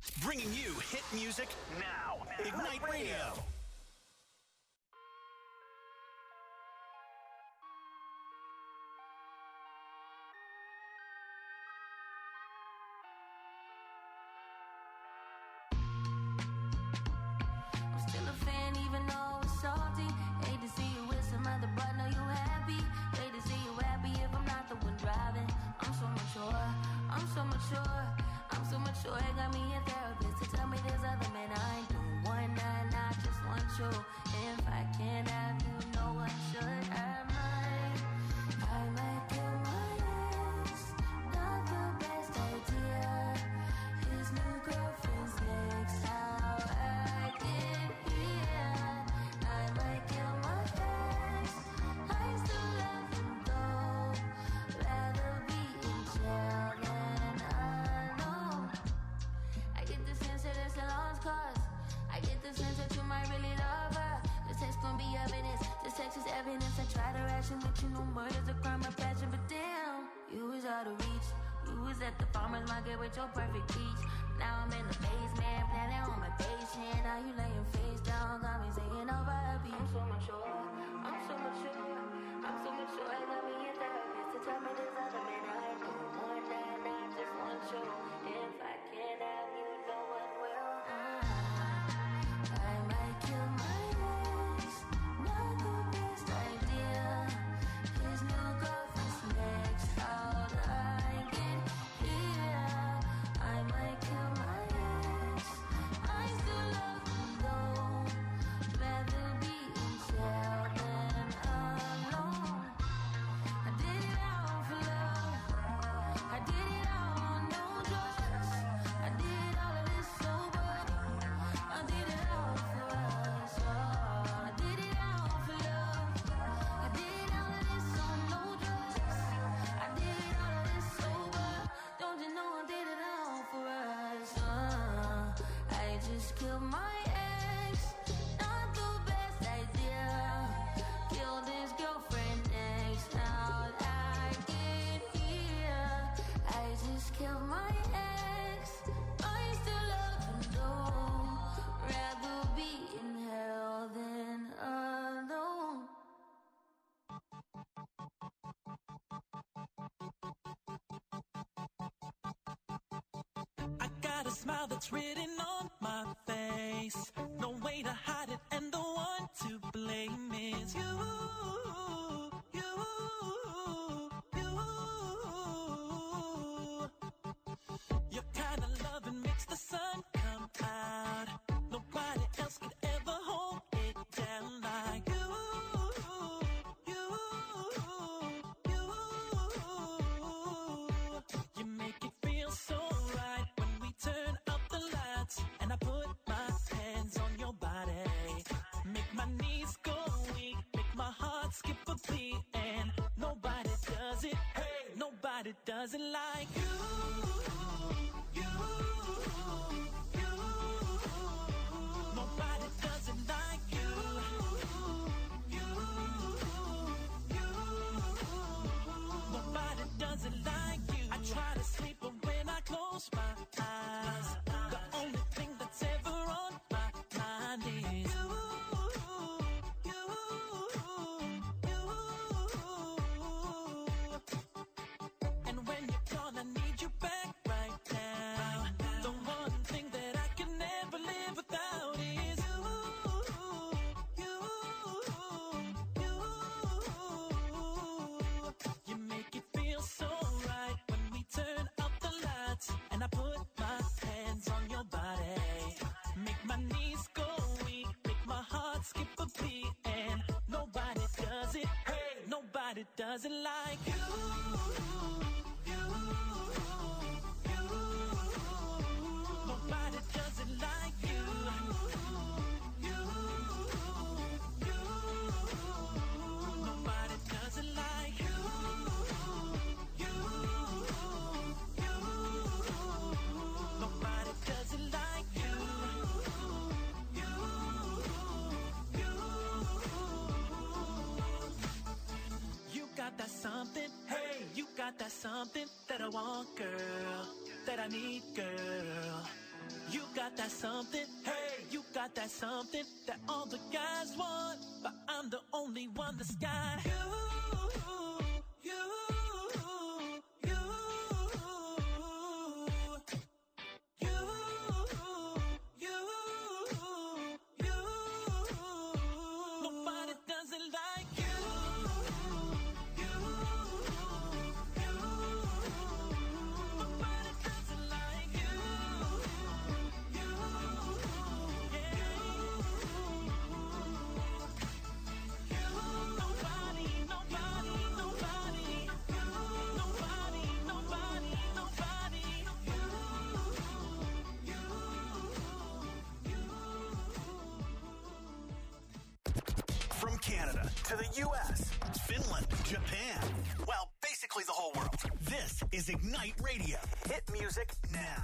Bringing you hit music now. Ignite Radio. I'm still a fan even though it's salty. Hate to see you with some other, but know you happy. Hate to see you happy if I'm not the one driving. I'm so mature, I'm so mature, I'm so mature. It got me a therapist to tell me there's other men I ain't doing one night, I just want you. If I can't have you, no one should have mine. I might kill my ex, not the best idea. His new girlfriend's next, how I get here. I might kill my ex, I still love him though. Rather be in jail than alone. I get the sense that it's a lost cause. I get the sense that you might really love her. This text gon' be evidence. This text is evidence. I try to ration, but you know murder's a crime of passion. But damn, you was out of reach. You was at the farmer's market with your perfect peach. Now I'm in the basement, planning on my patient. Now you laying face down, got me singing over a beat. I'm so mature, I'm so mature, I'm so mature. I got me a therapist to tell me there's other men I know. One night, I just want you. If I can't have you, no one will. I might kill my ex, not the best idea. His new girlfriend's next, how'd I get here? I might kill my ex, I still love him though. Rather be in jail than alone. I did it all for love, I did it all on no drugs. I did all of this sober, I did it all for us all. I did it all for love, I did all of this on no drugs. I did all of this sober, don't you know I did it all for us. I just killed my ex, not the best idea. Killed his girlfriend next, how'd I get here? I just killed my ex, I still love him though. Rather be in hell than alone. I got a smile that's written on my face. No way to hide it, and the one to blame is you. You, you. Your kind of loving makes the sun come out. Nobody else could ever hold it down like you. You, you. You make it feel so right when we turn up the lights and I put my hands on your body. Make my knees go weak, make my heart skip a beat, and nobody does it. Hey, nobody does it like you. You, you. Nobody does it like you. You, you. Nobody does it like you. I try to sleep, but when I close my eyes, the only thing that's ever on my mind is you, you, you. And when you're gone, I need you back right now. The one thing that I can never live without is you, you, you. You make it feel so right when we turn up the lights and I put my hands on your body. Make my knees go weak, make my heart skip a beat, and nobody does it. Hey, nobody does it like you. You, you. Nobody does it like you. You, you. Nobody does it like you. You, you. Nobody does it like you. You, you. You got that something, hey, you got that something that I want, girl, that I need, girl. You got that something, hey, you got that something that all the guys want, but I'm the only one that's got you. Nobody does it like you. Nobody does it like you. From Canada to the U.S., Finland, Japan, well, basically the whole world. This is Ignite Radio. Hit music now.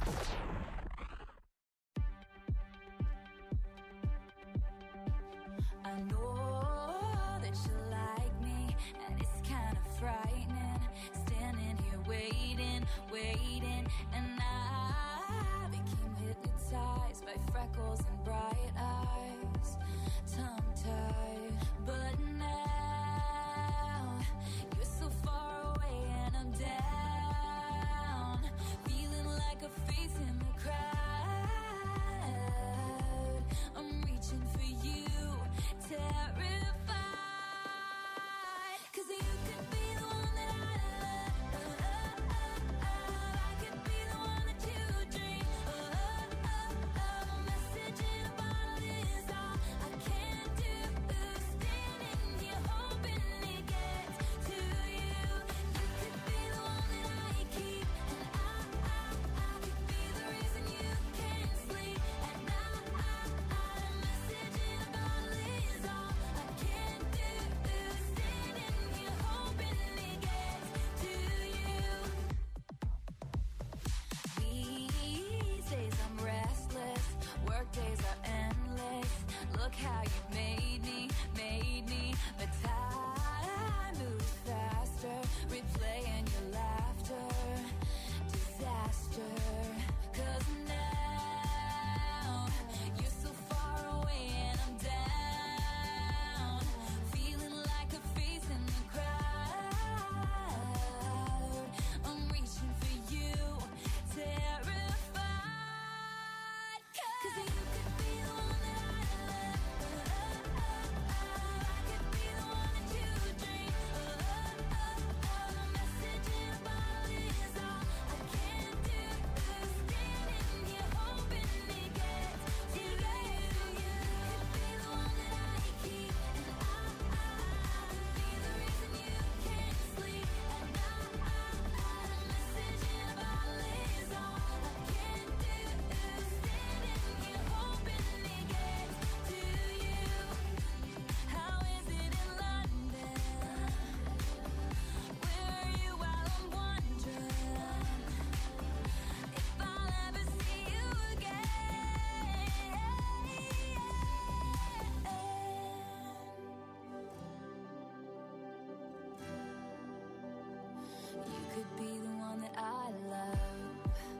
I know that you like me, and it's kind of frightening. Standing here waiting, and I became hypnotized by freckles and bright eyes, tongue-tied. But now you're so far away, and I'm down, feeling like a face in the crowd. I'm reaching for you, terrified, 'cause you could be the one that I love. I could be the one that you dream. A message in a bottle is all I can do. Standing here hoping it gets to you. You could be the one that I keep, and I could be the reason you can't sleep at night. A message in a bottle is all I can do. Standing here hoping it gets to you. These days I'm restless, work days are endless. Look how you made me, but time moves faster, replaying your laughter, disaster. 'Cause now you're so far away and I'm down, feeling like a face in the crowd. I'm reaching for you, terrified, 'cause you could be the one that I love. I could be the one that you dream. A message in a bottle is all I can do. Standing here hoping it gets to you. You could be the one that I keep, and I could be the reason you can't sleep at night. A message in a bottle is all I can do. Standing here hoping it gets to you. How is it in London? Where are you while I'm wondering if I'll ever see you again? You could be the one that I love.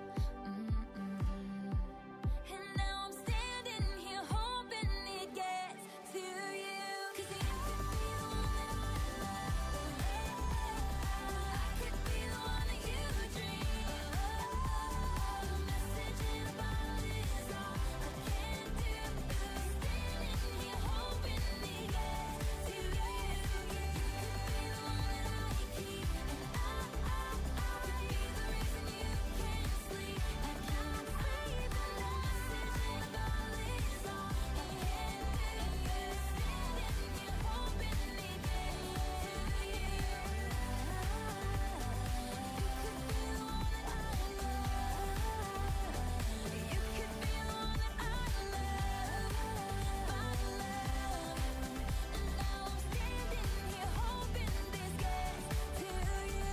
And now I'm standing here hoping it gets to you. 'Cause you could be the one that I love. I could be the one that you dream. A message in a bottle is all I can do. Standing here hoping it gets to you. You could be the one that I keep, and I could be the reason you can't sleep at night. A message in a bottle is all I can do. Standing here hoping it gets to you. You could be the one that I love. You could be the one that I love. And now I'm standing here hoping this gets to you.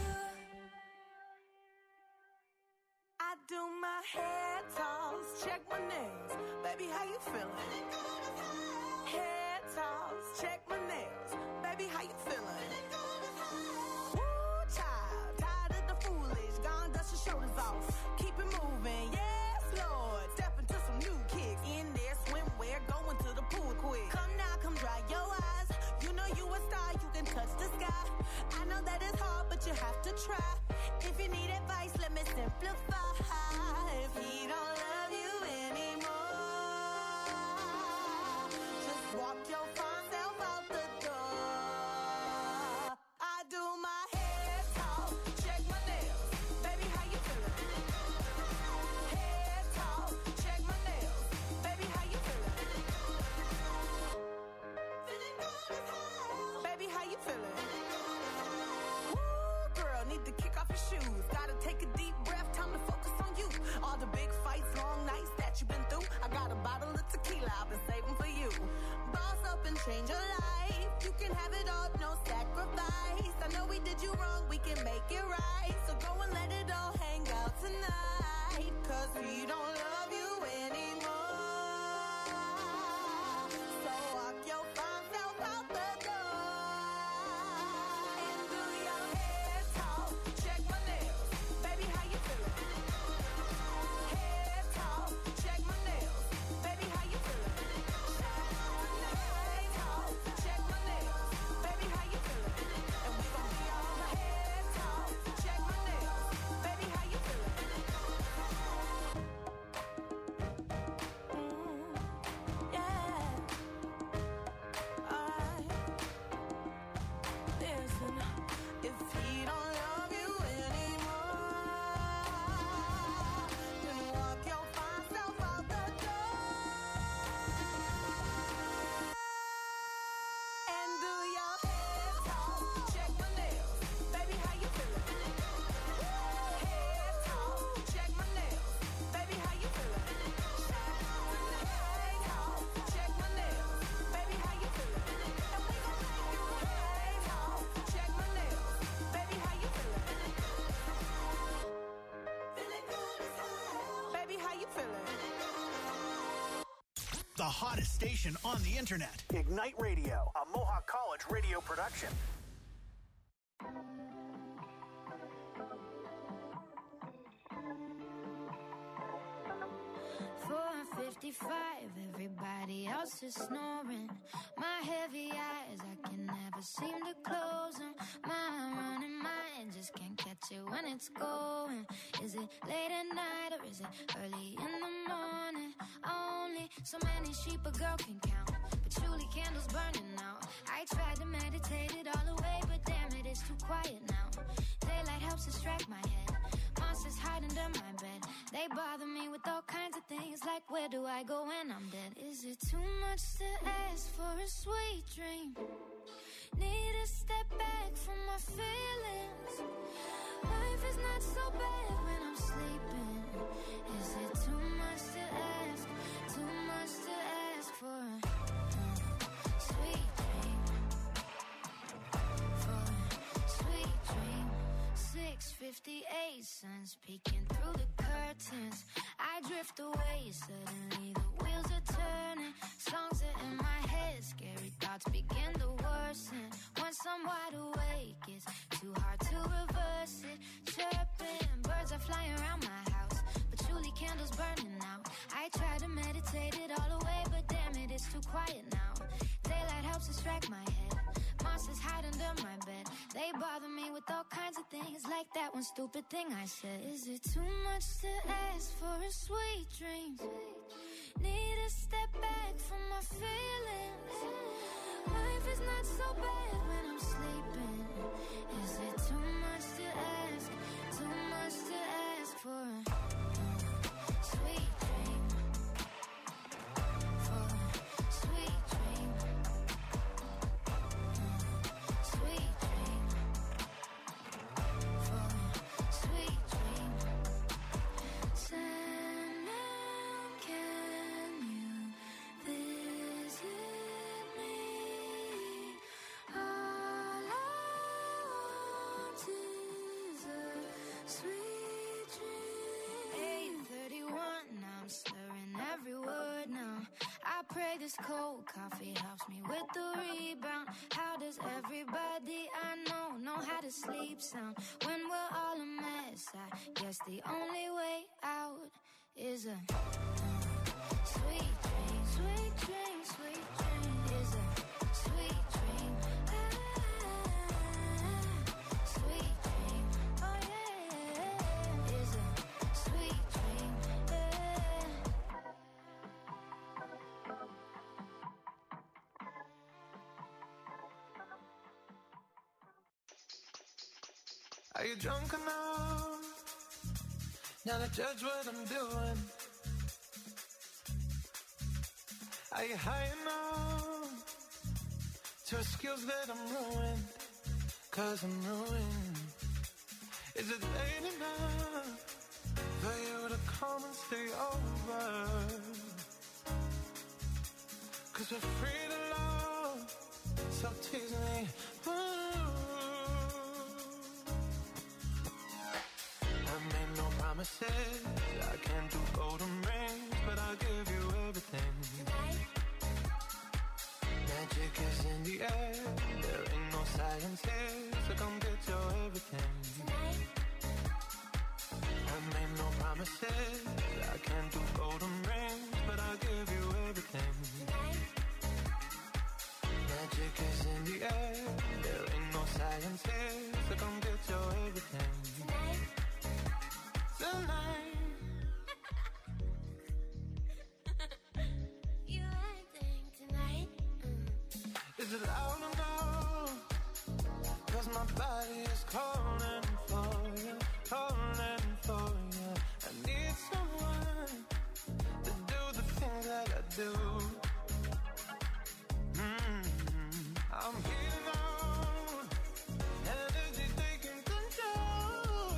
I do my hair toss, check my nails. Baby, how you feeling? Hair toss, check my nails. Baby, how you feeling? Woo, child, tired of the foolish. Gone, dust your shoulders off. Keep it moving, yes, Lord. simplify if he don't love you anymore. Just walk your fine self out the door. I do my head talk, check my nails. Baby, how you feeling? Head talk, check my nails. Baby, how you feeling? Feeling good as hell. Baby, how you feeling? Woo, girl, need to kick off your shoes. Gotta take a deep breath, time to focus on you. All the big fights, long nights that you've been through. I got a bottle of tequila I've been saving for you. Boss up and change your life. You can have it all, no sacrifice. I know we did you wrong, we can make it right. So go and let it all hang out tonight. Cause we don't love you anymore. So walk your fine self out the door. And do your head talk, check my nails. Baby, how you feeling? Head talk, check my nails. Baby, how you feeling? Head talk, check my nails. Baby, how you feeling? And we gon' be all head talk, check my nails. Baby, how you feeling? Yeah. Alright. Listen, if he don't love you anymore, then walk your fine self out the door. And do your head talk, check my nails. Baby, how you feeling? Head talk, check my nails. Baby, how you feeling? Head talk, check my nails. Baby, how you feeling? And we gon' make you head talk, check my nails. Baby, how you feeling? Feeling good as hell. Baby, how you feeling? The hottest station on the internet. Ignite Radio, a Mohawk College radio production. 4:55, everybody else is snoring. My heavy eyes, I can never seem to close them. My running mind just can't catch it when it's going. Is it late at night or is it early in the morning? Only so many sheep a girl can count, patchouli candles burning out. I tried to meditate it all away, but damn it, it's too quiet now. Daylight helps distract my head. Monsters hide under my bed. They bother me with all kinds of things, like where do I go when I'm dead? Is it too much to ask for a sweet dream? Need to step back from my feelings. Life is not so bad when I'm sleeping. Is it too much to ask? Too much to ask for a sweet dream? For a sweet dream. 6:58, sun's peeking through the curtains. I drift away, suddenly the wheels are turning. Songs are in my head, scary thoughts begin to worsen. Once I'm wide awake, it's too hard to reverse it. Chirping, birds are flying around my house, patchouli candles burning out. I try to meditate it all away, but damn it, it's too quiet now. Daylight helps distract my head. Monsters hide under my bed. They bother me with all kinds of things, like that one stupid thing I said. Is it too much to ask for a sweet dream? Need to step back from my feelings. Life is not so bad when I'm sleeping. Is it too much to ask? Too much to ask for a sweet dream? For a sweet dream. Sweet dream. For a sweet dream. Sandman, can you visit me? All I want is a sweet dream. 8:31, now I'm slurring every word now. I pray this cold coffee helps me with the rebound. How does everybody I know how to sleep sound when we're all a mess? I guess the only way out is a sweet dream, sweet dream, sweet dream. Is a sweet dream. Sweet dream. Oh yeah. Is a Are you drunk enough now to judge what I'm doing? Are you high enough to excuse that I'm ruined? 'Cause I'm ruined. Is it late enough for you to come and stay over? 'Cause we're free to love, so tease me. I made no promises, I can't do golden rings, but I'll give you everything. Magic is in the air, there ain't no science here, so come get your everything. I made no promises, I can't do golden rings, but I'll give you everything. Magic is in the air, there ain't no science here, so come get your everything. Tonight. You acting tonight? Is it loud or no? 'Cause my body is calling for you, calling for you. I need someone to do the things that I do. I'm heating on, energy taking control.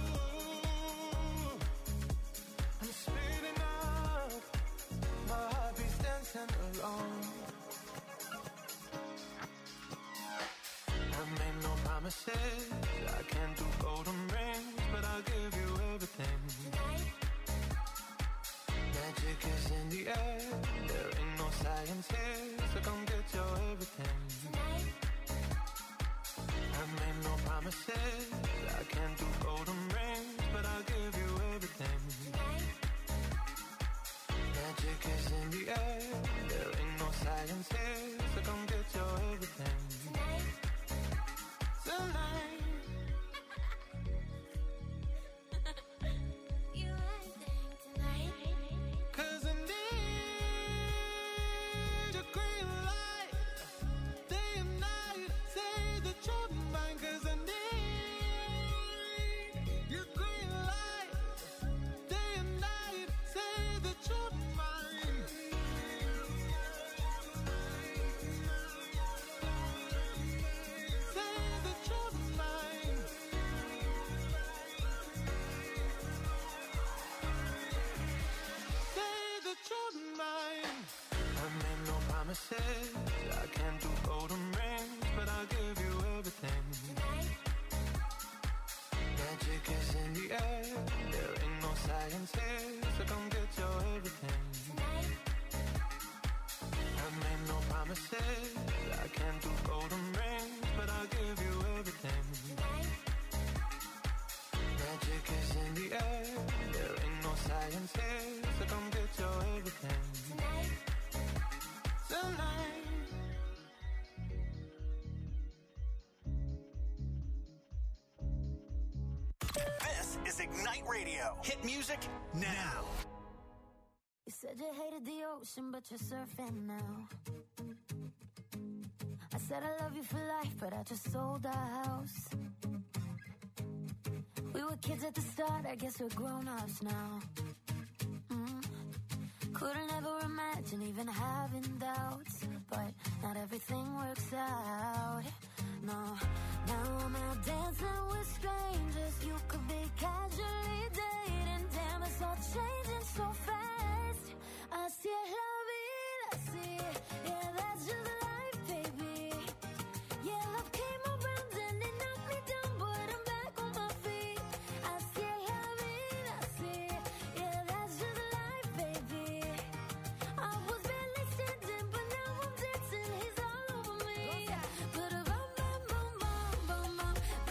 I'm speeding up, my heartbeat's dancing alone. I made no promises, I can't do golden rings, but I'll give you everything. Magic is in the air, there ain't no science here, so come get your everything. I made no promises, I can't do golden rings, but I'll give you everything. Magic is in the air, there ain't no science here, so come get your everything. Tonight. You acting tonight? 'Cause I need your green light, day and night, say that you're mine. 'Cause I need your green light, day and night, say that you're mine. Say that you're mine. Say that you're mine. I made no promises, I can't do golden rings, but I'll give you everything. Magic is in the air, there ain't no science here, so come get your everything. I made no promises, I can't do golden rings, but I'll give you everything. Magic is in the air, there ain't no science here, so come get your everything. Tonight. This is Ignite Radio. Hit music now. You said you hated the ocean, but you're surfing now. I said I love you for life, but I just sold our house. We were kids at the start, I guess we're grown-ups now. Couldn't ever imagine even having doubts, but not everything works out. No, now I'm out dancing with strangers. You could be casually dating. Damn, it's all changing so fast. Así es la vida, así. Yeah, that's just life, baby. Yeah, love came around and it knocked me down, but I'm back on my feet. Así es la vida, así. Yeah, that's just life, baby. I was barely standing, but now I'm dancing. He's all over me. But a bum bum bum bum bum bum.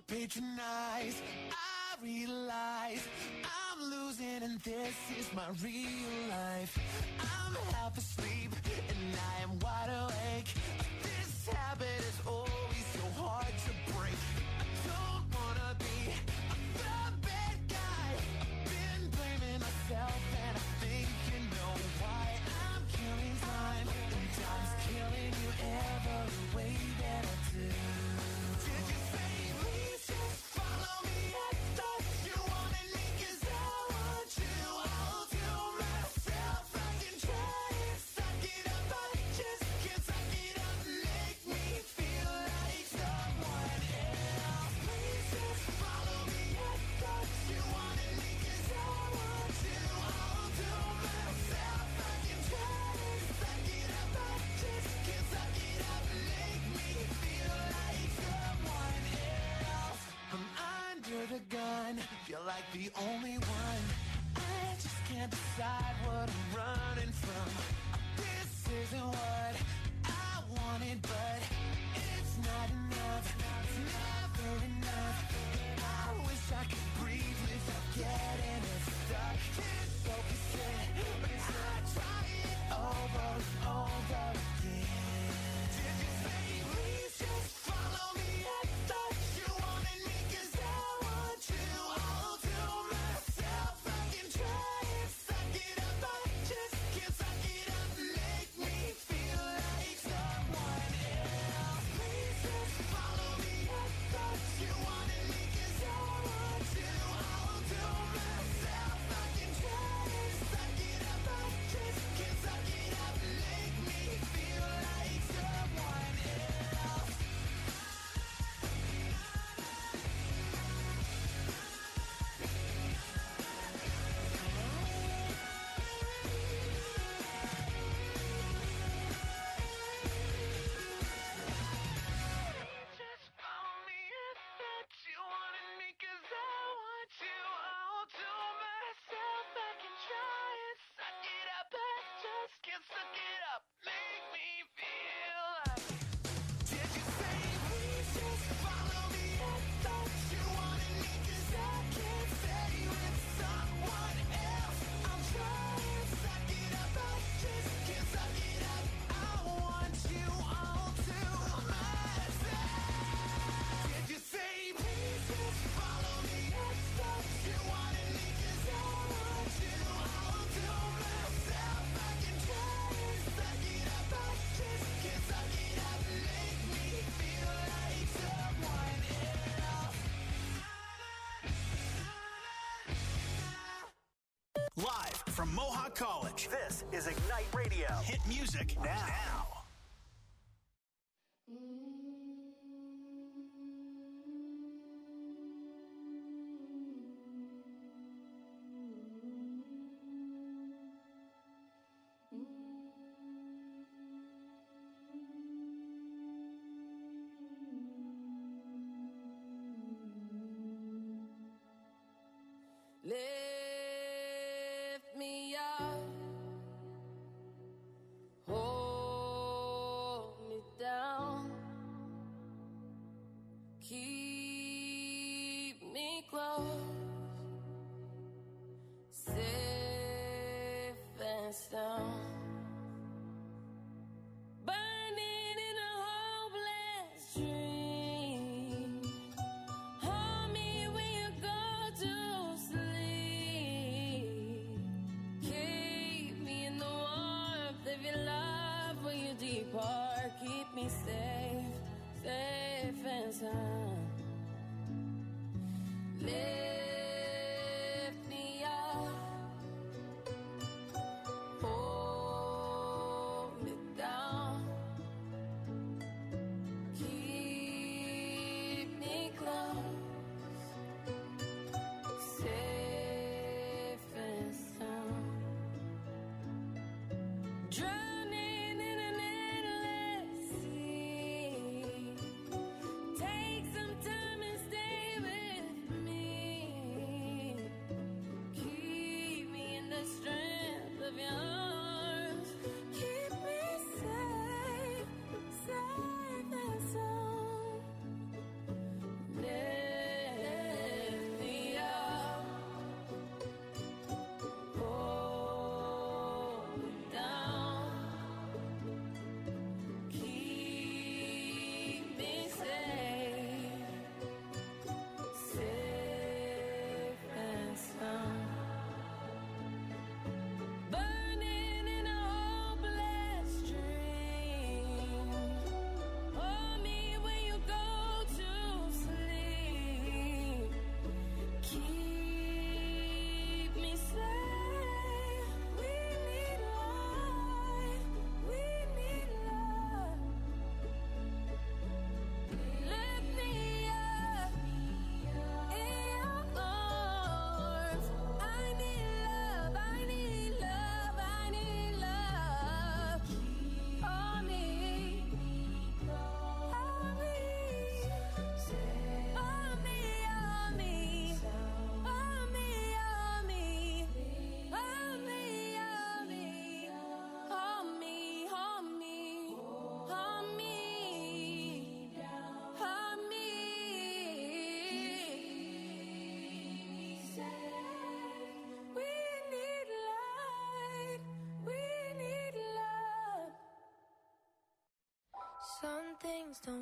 patronize. I realize I'm losing and this is my real life. I'm half asleep and I am wide awake. This habit is always so hard to break. I don't wanna be the bad guy. I've been blaming myself and I think you know why. I'm killing time and time's killing you every way that I do. Did you say please just follow me? I thought you wanted me 'cause I want you. I'll do myself. I can try and suck it up. I just can't suck it up. Make me feel like someone else. Please just follow me. I thought you wanted me 'cause I want you. I'll do myself. I can try and suck it up. I just can't suck it up. Make me feel like someone else. I'm under the gun, feel like the only one. I just can't decide what I'm running from. This isn't what I wanted, but it's not enough. It's never enough. I wish I could breathe without getting it stuck. Can't focus it, I try it over and over again. Did you say please just follow me? I thought you wanted me 'cause I want you. I'll do myself. I can try and suck it up. I just can't suck it up. Make me feel like someone else. Please just follow me. I thought you wanted me 'cause I want you. I'll do myself. I can try and suck it up. I just can't suck it up. Make me feel like someone else. Just follow me. I thought you wanted me 'cause I want you. I'll do myself. I can try and suck it up. I just can't suck it up. Make me feel like. Did you say please just follow me? I thought you wanted me 'cause I can't stay with someone else. I'll try and suck it up. I just can't suck it up. I want you. I'll do myself. Did you say please just follow me? I thought you wanted me 'cause I want you. I'll do myself. I can try and suck it up. I just can't suck it up. Make me feel like someone else. Live from Mohawk College, this is Ignite Radio. Hit music now. Lift me up, hold me down, keep me close, safe and sound. Burning in a hopeless dream. Hold me when you go to sleep. Keep me in the warmth of your love when you depart. Keep me safe, safe and sound. Lift me up, hold me down, keep me close, safe and sound. Drowning in an endless sea. Take some time and stay with me.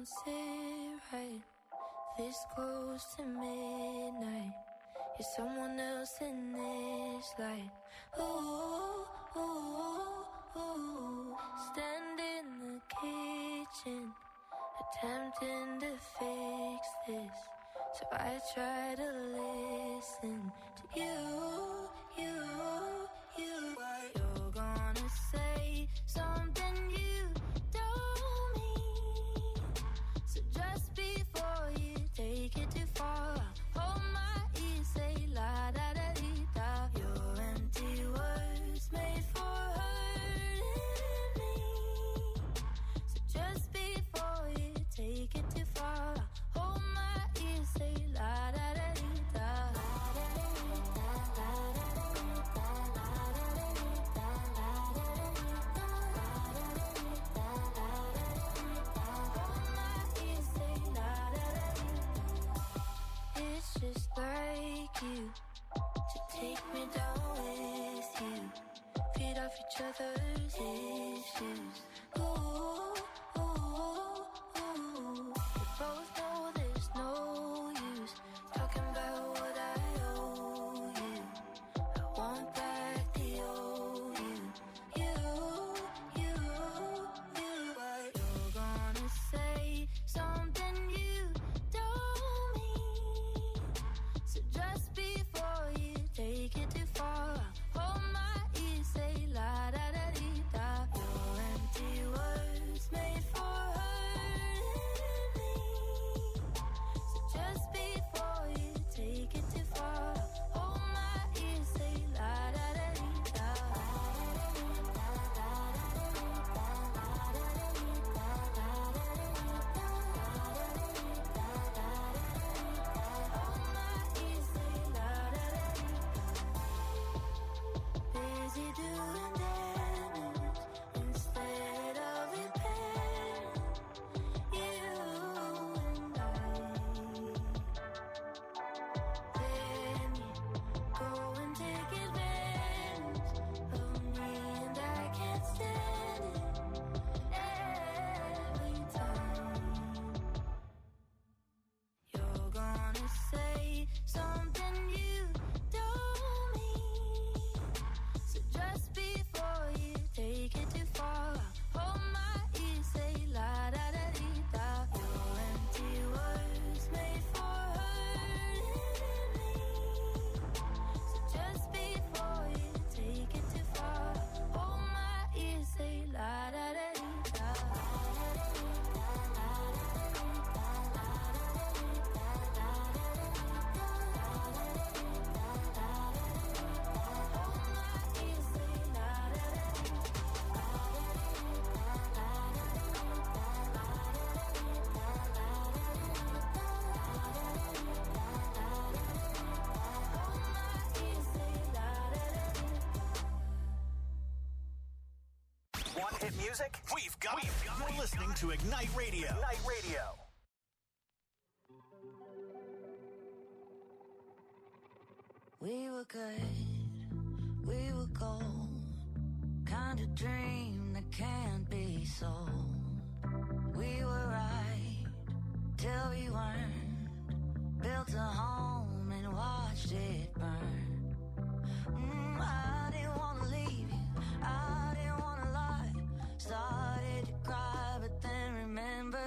don't sit right this close to midnight. You're someone else in this light. Ooh, ooh, ooh. Stand in the kitchen, attempting to fix this. So I try to listen to you. You're gonna say something you don't mean. So just before you take it too far, hold my ear, say la da da dee da. Your empty words made for hurting me. So just before you take it too far, hold my ear, say la da da dee da. It's just like you to take me down with you, feed off each other's issues. Ooh, ooh, ooh. We both know there's no use talking about what I owe you. I want back the old you. You're gonna say something you don't mean. So just before you take it too far, hold my ear, say la da da dee da. Your empty words made for hurting me. So just before you take it too far, hold my ear, say la da da dee da. Busy doing damage instead of repairing. You and then you go and take advantage of me, and I can't stand it every time. You're gonna say something you don't mean. So just before you take it too far, hold my ear, say la da da dee da. Your empty words made for hurting me. So just before you take it too far, hold my ear, say la da da dee da. Want hit music? We've got it. You're listening to Ignite Radio. Ignite Radio. We were good, we were gold, kind of dream that can't be sold. We were right till we weren't, built a home and watched it burn. I didn't want to leave you, I didn't want to lie, started to cry but then remembered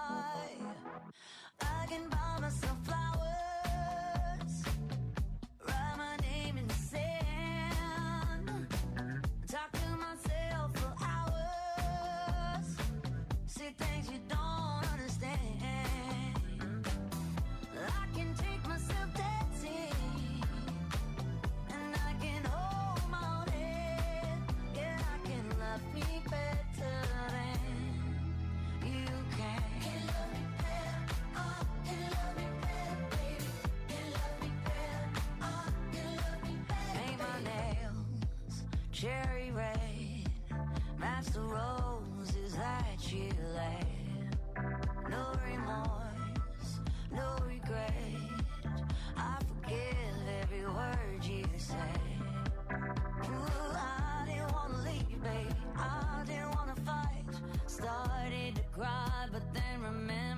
I can buy myself flowers, write my name in the sand, talk to myself for hours, see things you don't understand. I can take myself dancing, and I can hold my own head. Yeah, I can love me better than you can. Can love me better, oh, can love me better, baby. Can love me better, oh, can love me better. Paint my nails cherry red, match the roses that you laid. No remorse, no regret, I forgive every word you say. Ooh, I didn't want to leave, baby, I didn't want to fight, started to cry but then remembered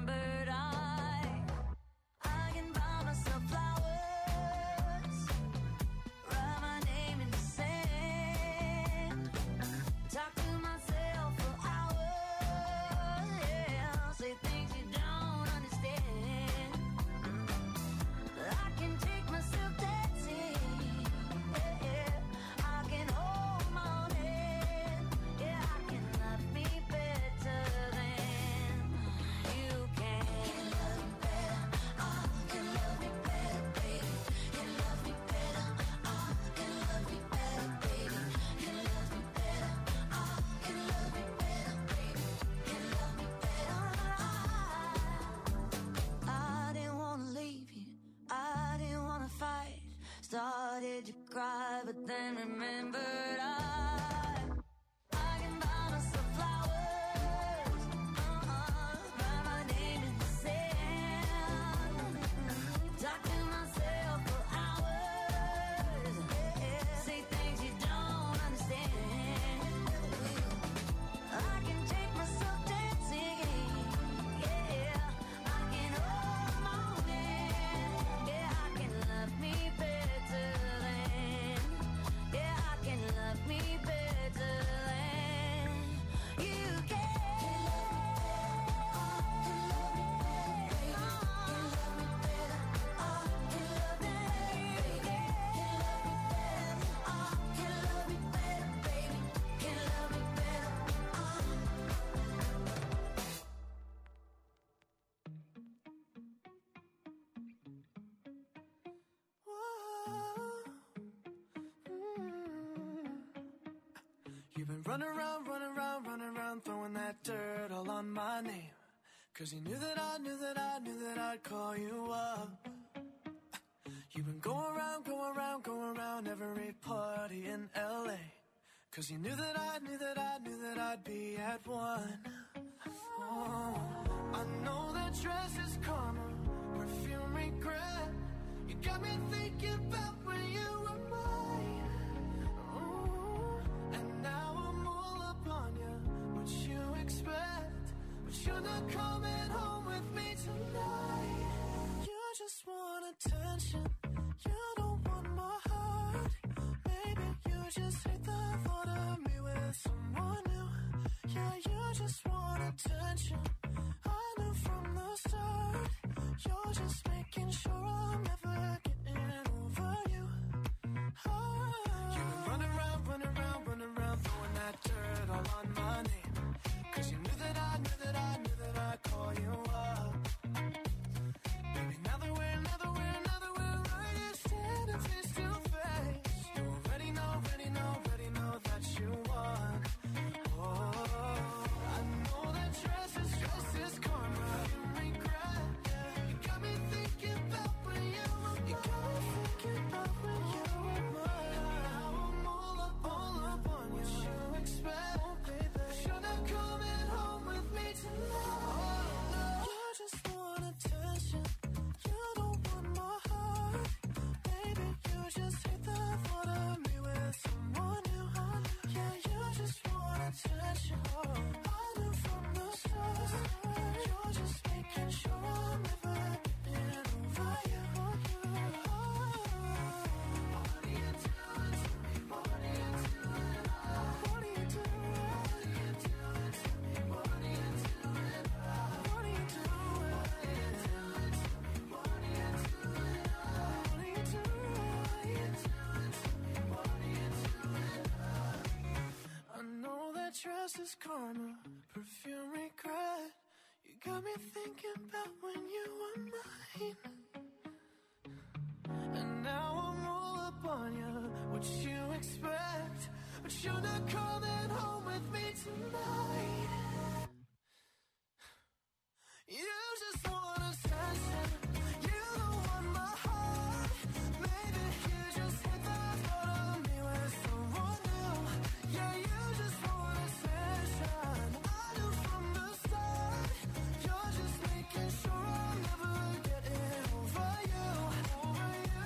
made you cry, but then remembered I can buy myself flowers, write my name in the sand, talk to myself for hours, say things you don't understand. I can take myself dancing, I can hold my own hand, I can love me better than, I can love me better than you can. You've been running around, throwing that dirt all on my name. 'Cause you knew that I'd call you up. You've been going around every party in LA. 'Cause you knew that I'd be at one. Oh, I know that dress is karma, perfume regret. You got me thinking about when you were mine. And now I'm all up on you, what you expect. But you're not coming home with me tonight. You just want attention, you don't want my heart. Maybe you just hate the thought of me with someone new. Yeah, you just want attention, I knew from the start. You're just making sure I'm never getting over you. You've been running around, throwing that dirt all on my name. 'Cause you knew that I'd call you up. Baby, now that we're right here standing face to face, you already know that you won. Oh, I know that dress is karma, you regret. You got me thinking about when you were mine. Now I'm all up on what you expect. You're not coming home with me tonight. You just want attention, you don't want my heart. Baby, you just hate the thought of me with someone new. Yeah, you just want attention, I knew from the start. You're just making sure I'm never getting over you. What are you doing to me? What are you doing? What are you doing to me? What are you doing? What are you doing? What are you doing? What are you doing? I know that dress is karma, perfume regret. You got me thinking about when you were mine. And now I'm all up on you, what you expect. But you're not coming home with me tonight. You just want attention, you don't want my heart. Maybe you just hate the thought of me with someone new. Yeah, you just want attention, I knew from the start. You're just making sure I'm never getting over you. What are you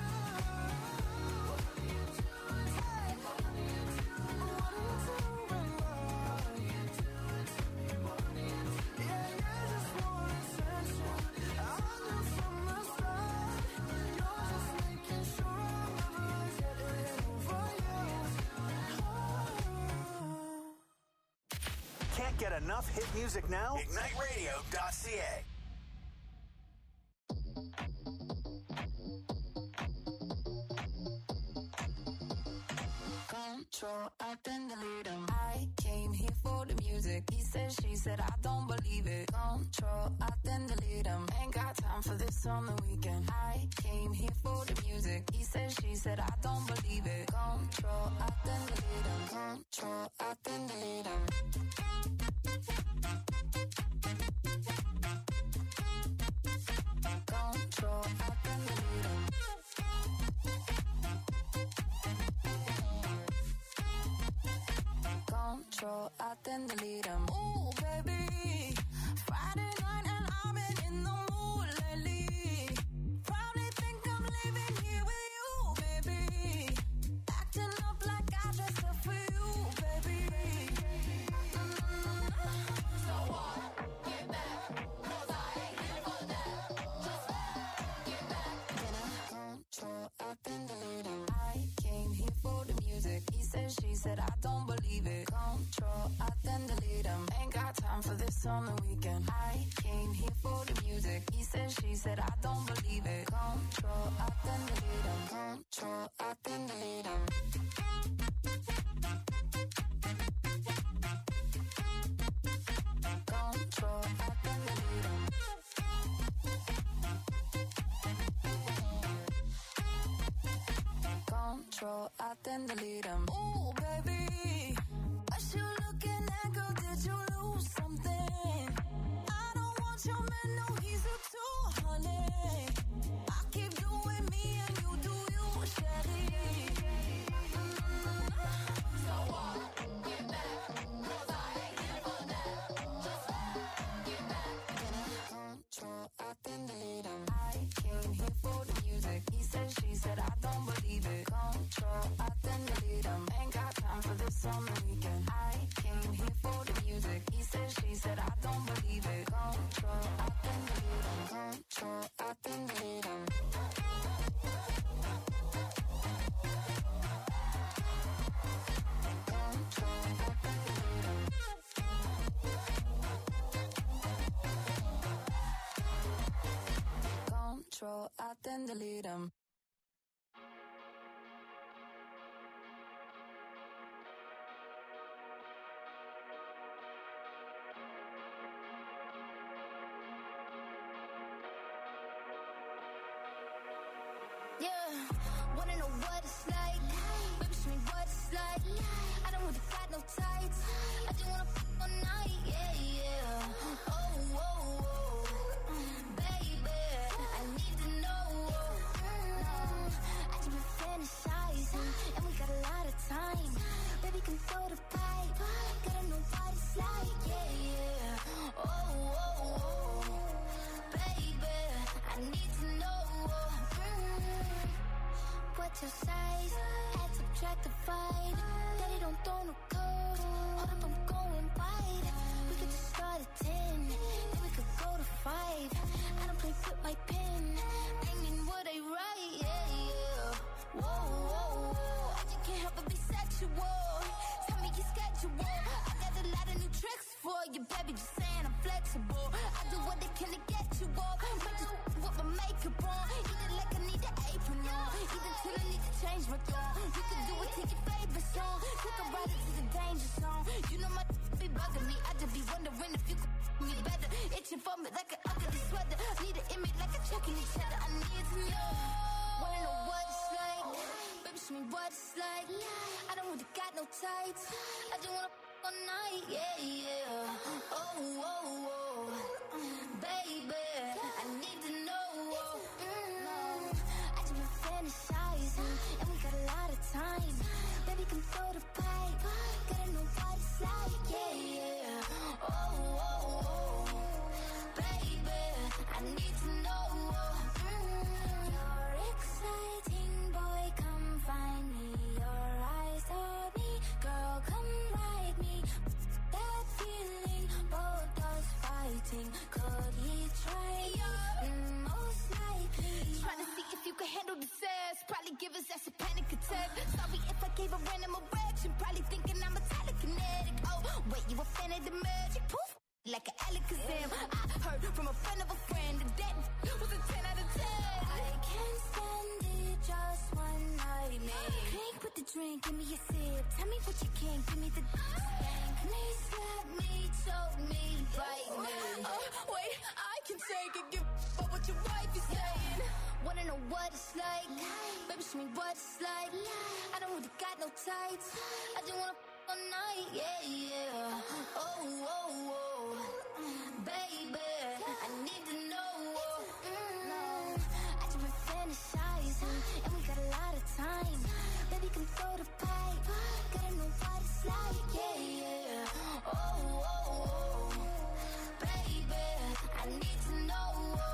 doing? Hey, what are you doing? What are you doing? What are you doing to me? What are you doing? Yeah, you just want attention, I knew from the start. You're just making sure I'm never getting over you. Can't get enough hit music now? IgniteRadio.ca. Control, I then delete him. I came here for the music. He said, she said, I don't believe it. Control, I then delete him. Ain't got time for this on the weekend. I came here for the music. He said, she said, I don't believe it. Control, I then delete him. Control, I then delete him. Control, I then delete him. then delete them. Ooh, baby, Friday night and I've been in the mood lately. Probably think I'm leaving here with you, baby. Acting up like I dressed up for you, baby. So what? Get back, 'cause I ain't here for that. Just get back. Can I control, up and delete him? I came here for the music. He said, she said, I don't believe it. Control, up and delete him. Ain't got time for this on the weekend. I came here for the music. He said, she said, I don't believe it. Control, up and delete him. Control, up and delete him. Control, up and delete him. Control, up and delete him. Ooh, baby, what you looking at, girl? Did you lose something? I don't want your man, no, he's a tool, honey. I keep doing me and you do you, Shelly. So what? Get back, 'cause I ain't here for that. Just get back. Can I control, up and delete him? I came here for the music. He said, she said, I don't believe it. Control, up and delete him. Ain't got time for this on the weekend. I came here for the music. He said, she said, I don't believe it. Control, up and delete him. Control, up and delete him. Control, up and delete him. Control, up and delete him. Yeah, wanna know what it's like? Baby, show me what it's like. I don't really got no tights. I just wanna f*** all night, yeah, yeah. Oh, oh, oh, baby, I need to know. I just been fantasizing, and we got a lot of time. Baby, can throw the pipe. Gotta know what it's like, yeah, yeah. Oh, oh, oh, baby, I need to know. What's your size? Add, subtract, divide. Daddy don't throw no code. Hold up, I'm going wide. We could just start at 10, then we could go to 5. I don't play with my pen. I mean what I write, yeah, yeah. Whoa, whoa, whoa. I just can't help but be sexual. Tell me your schedule. I got a lot of new tricks for you, baby. Just saying I'm flexible. I do what I can to get you off. Might just with my makeup on. Either like I need an apron on. Either till I need to change my tone. You can do it to your favorite song. Take a ride into the danger zone. You know my be bugging me. I just be wondering if you could me better. Itching for me like an ugly sweater. Need an image like a checking each other. I need to know. Wanna know what it's like? Baby, show me what it's like. I don't really got no tights. I just wanna f*** all night, yeah, yeah. Oh, oh, oh, baby, I need to know. I just been fantasizing, and we got a lot of time. Baby, can throw the pipe. Gotta know what it's like, yeah, yeah. Oh, oh, oh, baby, I need to know. You're exciting, boy, come find me. Your eyes on me, girl, come ride me. That feeling, both us fighting. Could he try you? Most likely. Trying to see if you can handle the sass. Probably give us that's a panic attack. Sorry if I gave a random erection. Probably thinking I'm a telekinetic. Oh, wait, you a fan of the magic? Poof, like an Alakazam. I heard from a friend of a friend that was a 10 out of 10. I can't stand it, just one night, man. Drink with the drink, give me a sip. Tell me what you can, give me the spank me, slap me, choke me, bite me. Wait, I can take it, give up what your wife is saying. Wanna know what it's like? Baby, show me what it's like. I don't really got no tights. I just wanna f*** all night, yeah, yeah. Oh, oh, oh, baby, I need to know. I just been fantasizing, and we got a lot of time. Baby, can throw the pipe. Gotta know what it's like, yeah, yeah. Oh, I need to know.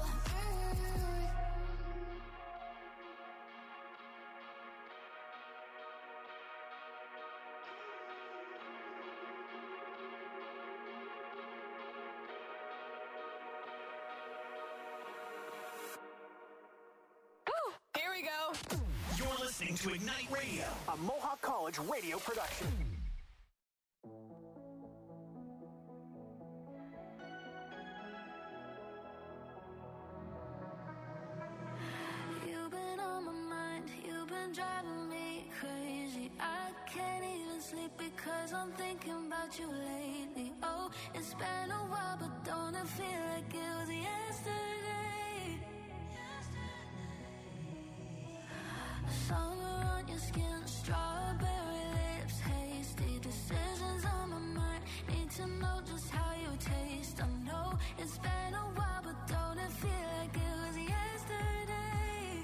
Here we go. You're listening to Ignite Radio, a Mohawk College radio production. You've been on my mind, you've been driving me crazy. I can't even sleep because I'm thinking about you lately. Oh, it's been a while, but don't it feel like it was yesterday? Summer on your skin, strawberry lips, hasty decisions on my mind. Need to know just how you taste. I know it's been a while, but don't it feel like it was yesterday?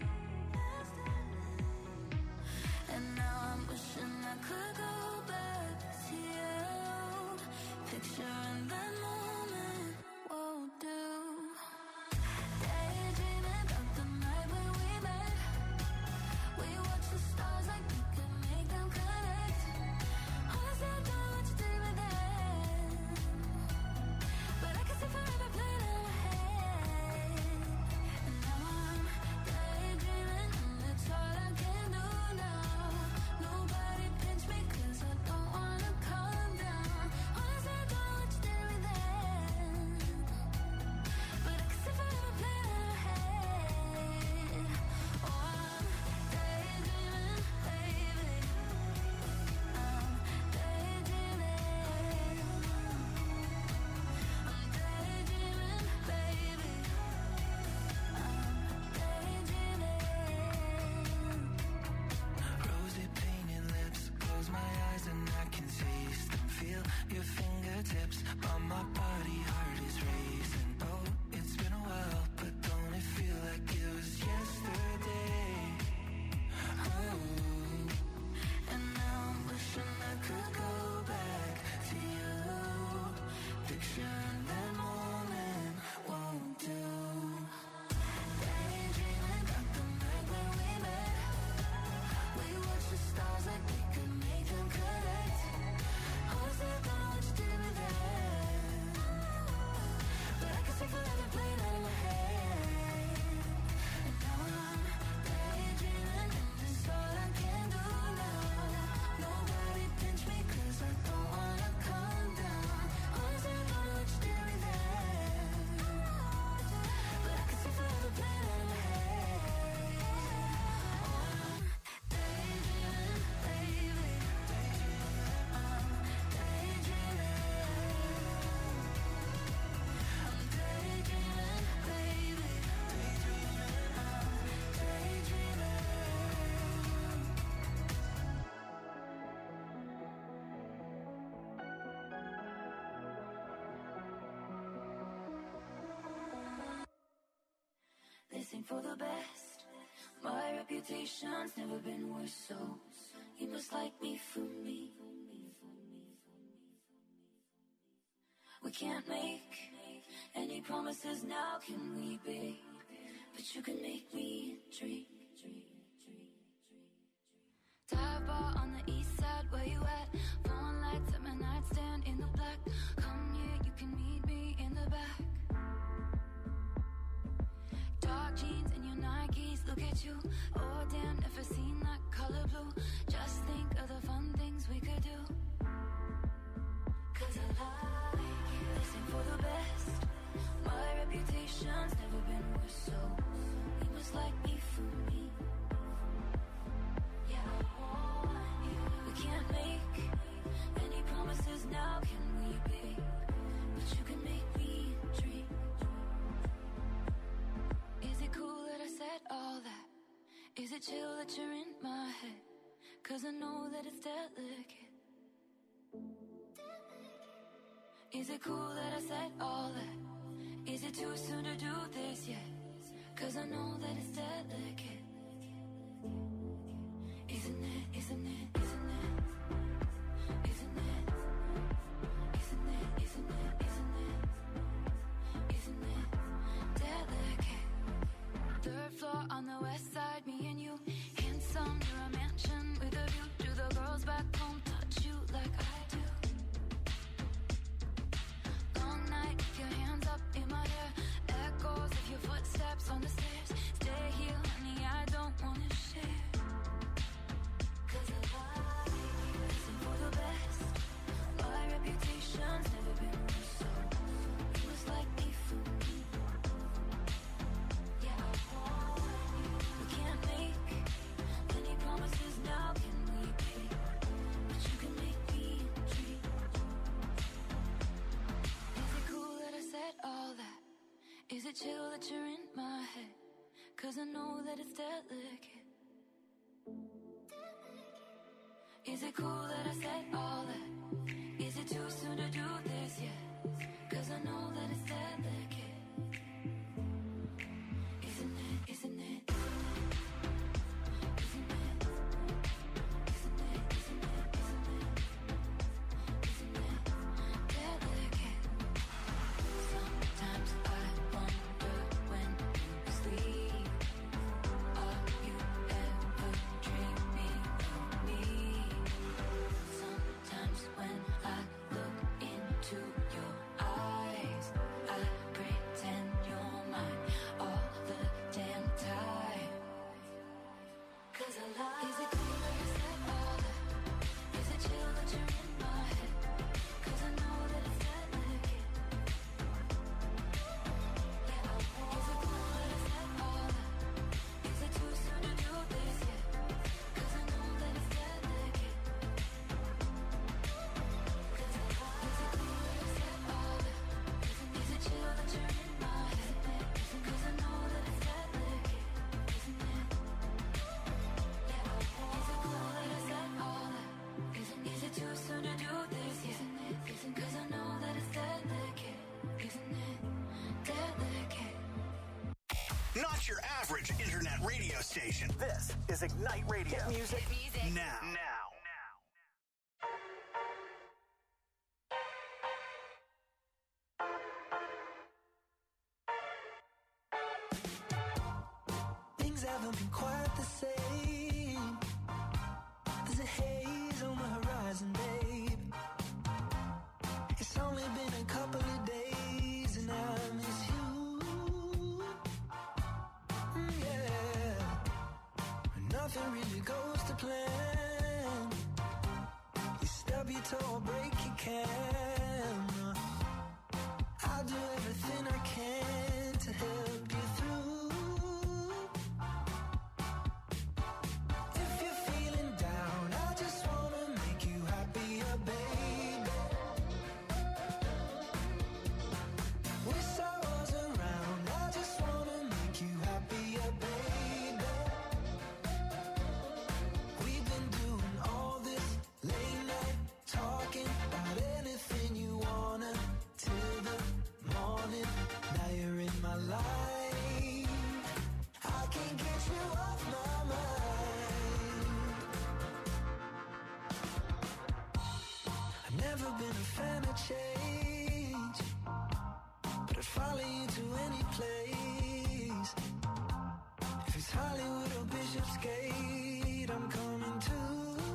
And now I'm wishing I could go back to you. Picturing that moment won't do. Daydreaming about the night when we met. We watch the stars like we could make them connect. Honestly, I don't know what you did with that, but I can see forever playing in my head. And now I'm daydreaming, and that's all I can do now. Nobody pinch me 'cause I don't wanna calm down. Honestly, I don't know what you did with that, but I can see forever playing in my head. Oh, I'm daydreaming, baby. I'm daydreaming. I'm daydreaming, baby. I'm daydreaming. Rosy painted lips, close my eyes and I can taste them. Feel your fingertips on my body, heart is racing. Oh, it's been a while, but don't it feel like it was yesterday? Oh, And now I'm wishing I could go back to you. Picturing that moment won't do. Daydreaming about the night when we met. We watched the stars like we could make them connect. Honestly, I don't know what you did with that, but I can see forever playing out in my head. And now I'm daydreaming, and that's all I can do now. Nobody pinch me 'cause I don't wanna calm down. Honestly, I don't know what you did with that, but I can see forever playing out in my head. Oh, I'm daydreaming, baby. I'm daydreaming. I'm daydreaming, baby. I'm daydreaming. They sing for the best. My reputation's never been worse, so you must like me for me. We can't make any promises now, can we, babe? But you can make me dream. Dive bar on the east side, where you at? Phone lights at my nightstand in the black. Come here, you can meet me in the back. Dark jeans and your Nikes, look at you. Oh damn, never seen that color blue. Just think of the fun things we could do. 'Cause I like you. They sing for the best. My reputation's never been worse, so you must like me for me. Yeah, I want you. We can't make any promises now, can we, babe? But you can make me dream. Is it cool that I said all that? Is it chill that you're in my head? 'Cause I know that it's delicate. Is it cool that I said all that? Is it too soon to do this yet? 'Cause I know that it's delicate. Isn't it, isn't it, isn't it? Isn't it? Isn't it, isn't it, isn't it? Isn't it? out on the west side, me and you, handsome, near a mansion with a view. Do the girls back home touch you like I do? Long night, your hands up in my hair, echoes of your footsteps on the stairs. Stay here, honey, I don't wanna share. 'Cause a lie isn't for the best. My reputation's never been so. It was like me for me. Yeah, I want you. We can't make any promises now, can we, babe? But you can make me a dream. Is it cool that I said all that? Is it chill that you're in my head? 'Cause I know that it's delicate. Is it cool that I said all that? Is it too soon to do this yet? 'Cause I know that it's delicate. Isn't it, isn't it? Isn't it? Isn't it, isn't it, isn't it? Isn't it delicate? Sometimes I wonder when you sleep, are you ever dreaming of me? Sometimes when I look into your eyes, I pretend you're mine all the damn time. 'Cause I lie. Is it cool that I said all that? Is it chill that you're in my head? 'Cause I know that it's delicate. Yeah, I want. Is it cool that I said all that? Is it too soon to do this yet? 'Cause I know that it's delicate. 'Cause I lie. Is it cool that I said all that? Is it chill that you're in my head? 'Cause I know that it's delicate. Isn't it? Yeah, I want. Is it cool that I said all that? Is it too soon to do this yet? 'Cause I know that it's delicate. Isn't it delicate? Not your average internet radio station. This is Ignite Radio. Hit music now. Things haven't been quite the same. There's a haze on the horizon, babe. It's only been a couple of days and I miss you. Yeah. Nothing really goes to plan. You stub your toe or break your camera. I'll do everything I can to help you through. If you're feeling down, I just wanna make you happier, baby. Wish I was around, I just wanna make you happier, baby. We've been doing all this late night talking about anything you wanna till the morning. Now you're in my life. I can't get you off my mind. I've never been a fan of change, but I'd follow you to any place. If it's Hollywood or Bishopsgate, I'm coming too.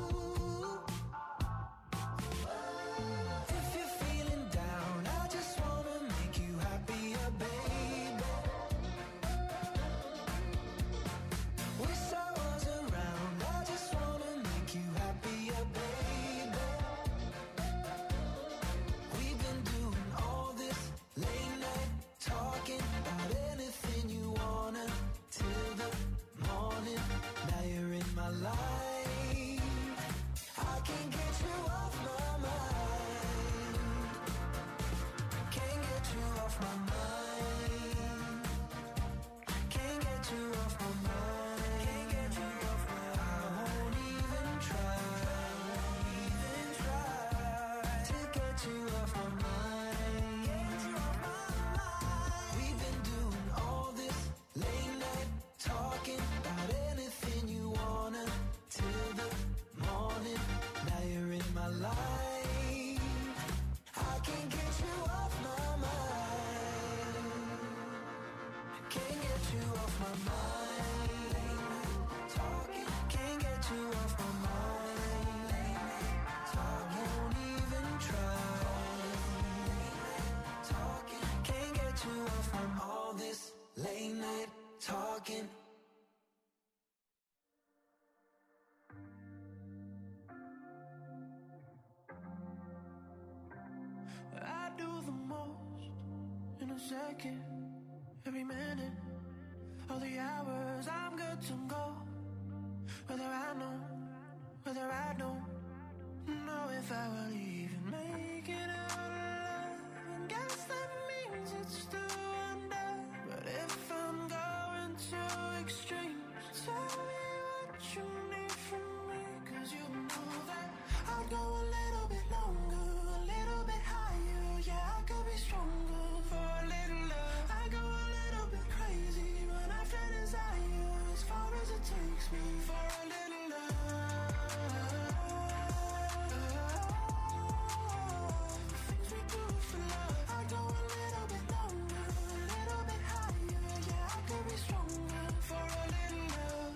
If you're feeling down, I just wanna make you happier, baby. Wish I was around, I just wanna make you happier, baby. We've been doing all this late night talking about anything you wanna till the morning. Now you're in my life. second, every minute, all the hours I'm good to go. Whether I don't know if I will even make it out alive. And guess that means it's still under. But if I'm going too extreme, tell me what you need from me. Cause you know that I'll go a little bit longer, a little bit higher. Yeah, I could be stronger for a little love. I go a little bit crazy when I feel desire, as far as it takes me for a little love. Things we do for love. I go a little bit longer, a little bit higher. Yeah, I could be stronger for a little love.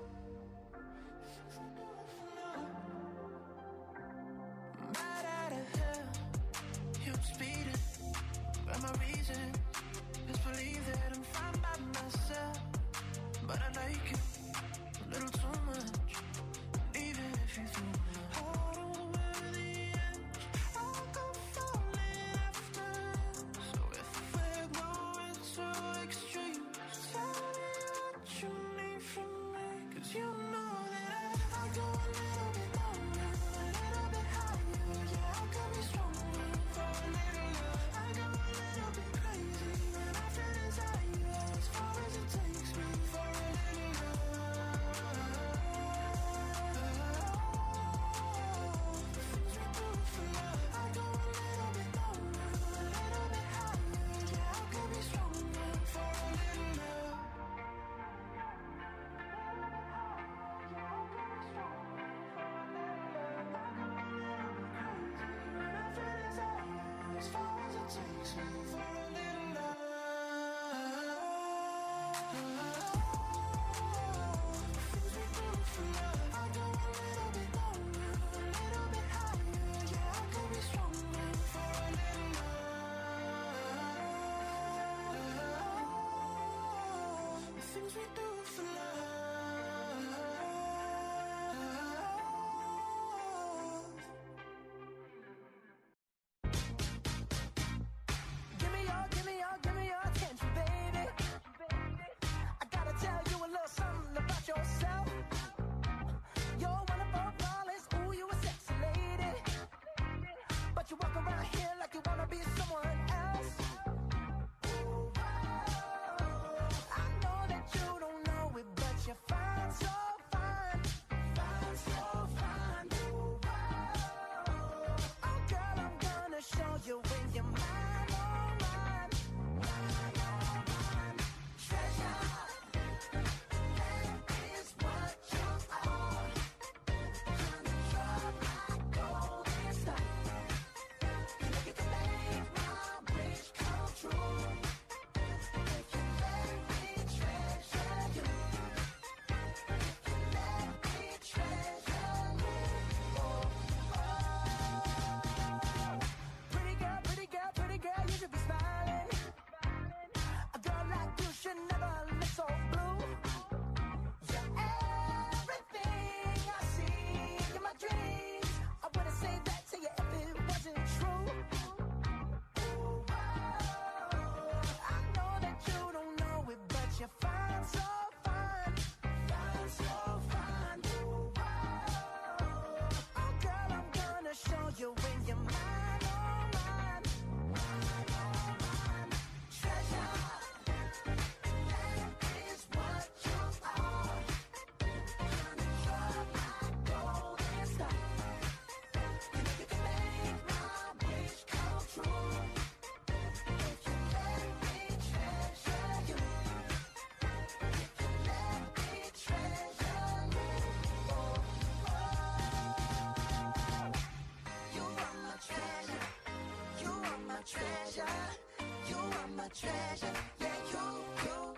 Right out of hell, yeah, I'm speeding. But my reason is believe that I'm fine by myself. But I like you a little too much. Even if you think I don't wear the edge, I'll go falling after. So if we're going too extreme, tell me what you need from me. Cause you know that I go a little bit longer, a little bit higher. Yeah, I could be stronger for a little love. I go a little bit crazy when I feel desire, as far as it takes me for a little love. The things we do for love. I go a little bit longer, a little bit higher. Yeah, I could be stronger for a little love. As far as it takes me for a little love. Things we do for love. I go a little bit longer, a little bit higher. Yeah, I could be stronger for a little love. The things we do for love. Give me your attention, baby. I gotta tell you a little something about yourself. You're wonderful, flawless, ooh, you a sexy lady. But you walk around here like you wanna be someone else. Ooh, I know that you don't know it, but you're fine, so fine. Fine, so fine. Ooh, oh, girl, I'm gonna show you when you're mine, oh, mine. Treasure, that is what you are. Honey, you're my golden star. You can make my wish come true. If you let me treasure you. If you let me treasure you. Pretty girl, you should be smiling. A girl like you should never look so blue. You're everything I see in my dreams. I wouldn't say that to you if it wasn't true. Ooh, I know that you don't know it, but you're fine, so fine. Fine, so fine. Ooh, oh, girl, I'm gonna show you when you're mine, oh, mine. Treasure, that is what you are. Honey, you're my golden star. You can make my wish come true. If you let me treasure you. If you let me treasure you. You are my treasure. You are my treasure. You are my treasure. Yeah, you